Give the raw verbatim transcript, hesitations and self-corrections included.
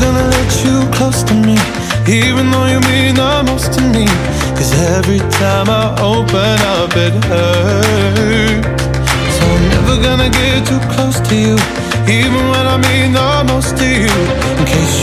gonna let you close to me, even though you mean the most to me. Cause every time I open up it hurts. So I'm never gonna get too close to you, even when I mean the most to you. In case